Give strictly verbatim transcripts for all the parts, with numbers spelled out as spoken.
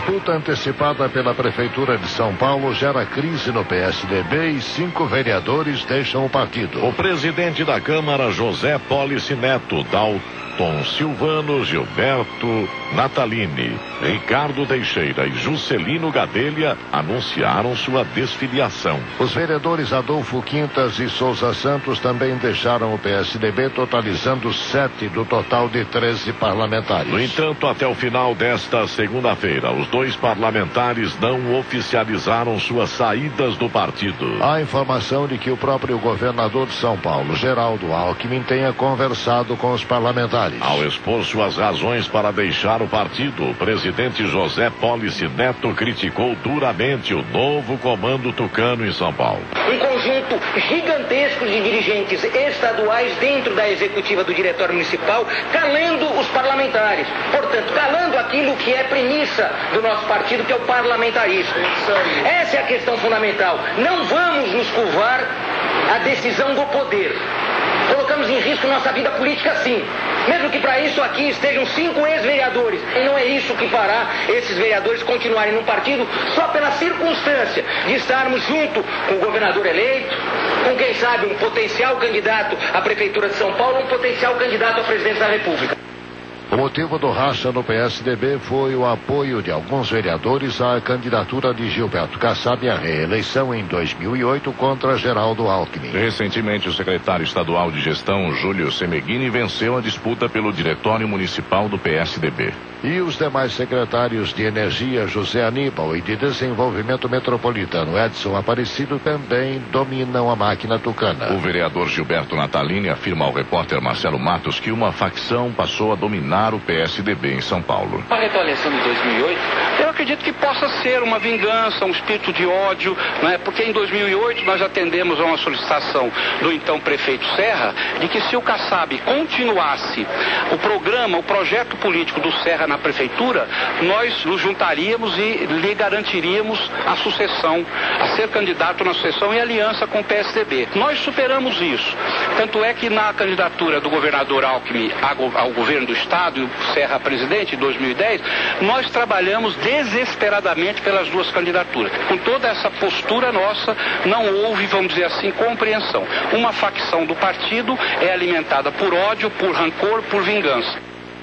disputa antecipada pela Prefeitura de São Paulo gera crise no P S D B e cinco vereadores deixam o partido. O presidente da Câmara, José Polici Neto, Dalton Silvano, Gilberto Natalini, Ricardo Teixeira e Juscelino Gadelha anunciaram sua desfiliação. Os vereadores Adolfo Quintas e Souza Santos também deixaram o P S D B, totalizando sete do total de treze parlamentares. No entanto, até o final desta segunda-feira, os dois parlamentares não oficializaram suas saídas do partido. Há informação de que o próprio governador de São Paulo, Geraldo Alckmin, tenha conversado com os parlamentares. Ao expor suas razões para deixar o partido, o presidente José Polici Neto criticou duramente o novo comando tucano em São Paulo. Um conjunto gigantesco de dirigentes estaduais dentro da executiva do Diretório Municipal, calando os parlamentares. Portanto, calando aquilo que é premissa do nosso partido, que é o parlamentarismo. Essa é a questão fundamental. Não vamos nos curvar à decisão do poder. Colocamos em risco nossa vida política, sim. Mesmo que para isso aqui estejam cinco ex-vereadores. E não é isso que fará esses vereadores continuarem no partido só pela circunstância de estarmos junto com o governador eleito, com quem sabe um potencial candidato à Prefeitura de São Paulo, um potencial candidato à presidência da República. O motivo do racha no P S D B foi o apoio de alguns vereadores à candidatura de Gilberto Kassab à reeleição em dois mil e oito contra Geraldo Alckmin. Recentemente, o secretário estadual de gestão, Júlio Semeghini, venceu a disputa pelo Diretório Municipal do P S D B. E os demais secretários de Energia, José Aníbal, e de Desenvolvimento Metropolitano, Edson Aparecido, também dominam a máquina tucana. O vereador Gilberto Natalini afirma ao repórter Marcelo Matos que uma facção passou a dominar o P S D B em São Paulo. A retaliação de dois mil e oito, eu acredito que possa ser uma vingança, um espírito de ódio, não é? Porque em dois mil e oito nós atendemos a uma solicitação do então prefeito Serra de que se o Kassab continuasse o programa, o projeto político do Serra na prefeitura, nós nos juntaríamos e lhe garantiríamos a sucessão, a ser candidato na sucessão em aliança com o P S D B. Nós superamos isso. Tanto é que na candidatura do governador Alckmin ao governo do estado e o Serra presidente em dois mil e dez, nós trabalhamos desesperadamente pelas duas candidaturas. Com toda essa postura nossa, não houve, vamos dizer assim, compreensão. Uma facção do partido é alimentada por ódio, por rancor, por vingança.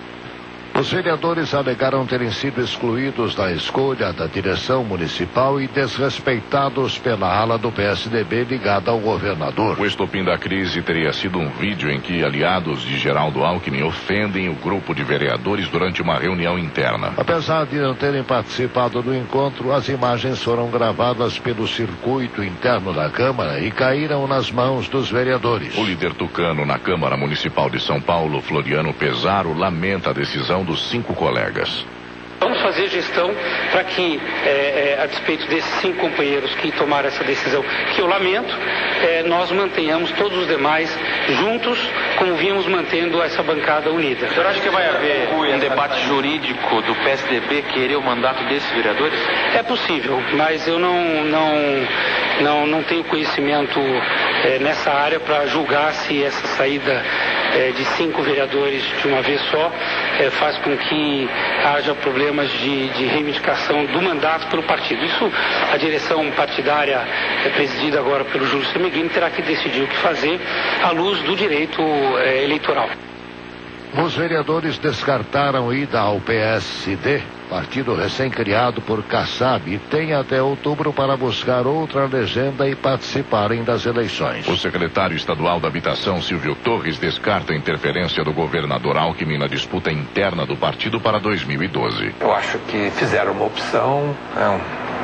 Os vereadores alegaram terem sido excluídos da escolha da direção municipal e desrespeitados pela ala do P S D B ligada ao governador. O estopim da crise teria sido um vídeo em que aliados de Geraldo Alckmin ofendem o grupo de vereadores durante uma reunião interna. Apesar de não terem participado do encontro, as imagens foram gravadas pelo circuito interno da Câmara e caíram nas mãos dos vereadores. O líder tucano na Câmara Municipal de São Paulo, Floriano Pesaro, lamenta a decisão dos cinco colegas. Vamos fazer gestão para que, é, é, a despeito desses cinco companheiros que tomaram essa decisão, que eu lamento, é, nós mantenhamos todos os demais juntos, como vínhamos mantendo essa bancada unida. O senhor acha que vai haver um debate jurídico do P S D B querer o mandato desses vereadores? É possível, mas eu não, não, não, não tenho conhecimento é, nessa área para julgar se essa saída é, de cinco vereadores de uma vez só é, faz com que haja problemas de, de reivindicação do mandato pelo partido. Isso, a direção partidária, é, presidida agora pelo Júlio Semeghini, terá que decidir o que fazer à luz do direito é, eleitoral. Os vereadores descartaram ida ao P S D, partido recém-criado por Kassab, e tem até outubro para buscar outra legenda e participarem das eleições. O secretário estadual da Habitação, Silvio Torres, descarta a interferência do governador Alckmin na disputa interna do partido para dois mil e doze. Eu acho que fizeram uma opção é,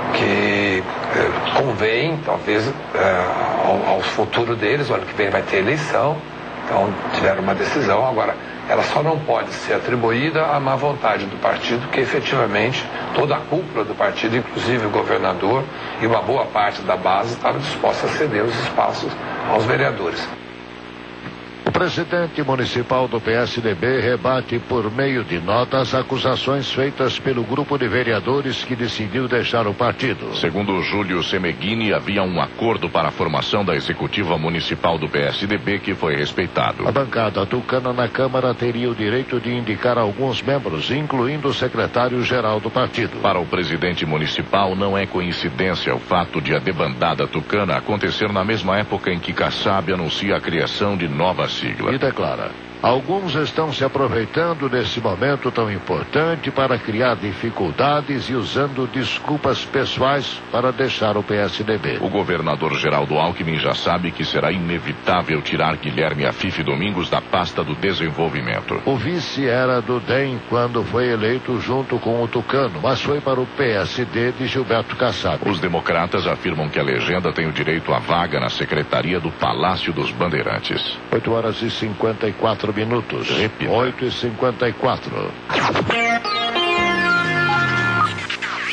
que é, convém, talvez, é, ao, ao futuro deles. O ano que vem vai ter eleição, então tiveram uma decisão. Agora, ela só não pode ser atribuída à má vontade do partido, que efetivamente toda a cúpula do partido, inclusive o governador e uma boa parte da base, estava disposta a ceder os espaços aos vereadores. O presidente municipal do P S D B rebate por meio de nota as acusações feitas pelo grupo de vereadores que decidiu deixar o partido. Segundo Júlio Semeghini, havia um acordo para a formação da executiva municipal do P S D B que foi respeitado. A bancada tucana na Câmara teria o direito de indicar alguns membros, incluindo o secretário-geral do partido. Para o presidente municipal, não é coincidência o fato de a debandada tucana acontecer na mesma época em que Kassab anuncia a criação de nova sigla. E declara: alguns estão se aproveitando desse momento tão importante para criar dificuldades e usando desculpas pessoais para deixar o P S D B. O governador Geraldo Alckmin já sabe que será inevitável tirar Guilherme Afife Domingos da pasta do desenvolvimento. O vice era do D E M quando foi eleito junto com o tucano, mas foi para o P S D de Gilberto Kassab. Os democratas afirmam que a legenda tem o direito à vaga na secretaria do Palácio dos Bandeirantes. oito horas e cinquenta e quatro minutos. Repita. oito e cinquenta e quatro.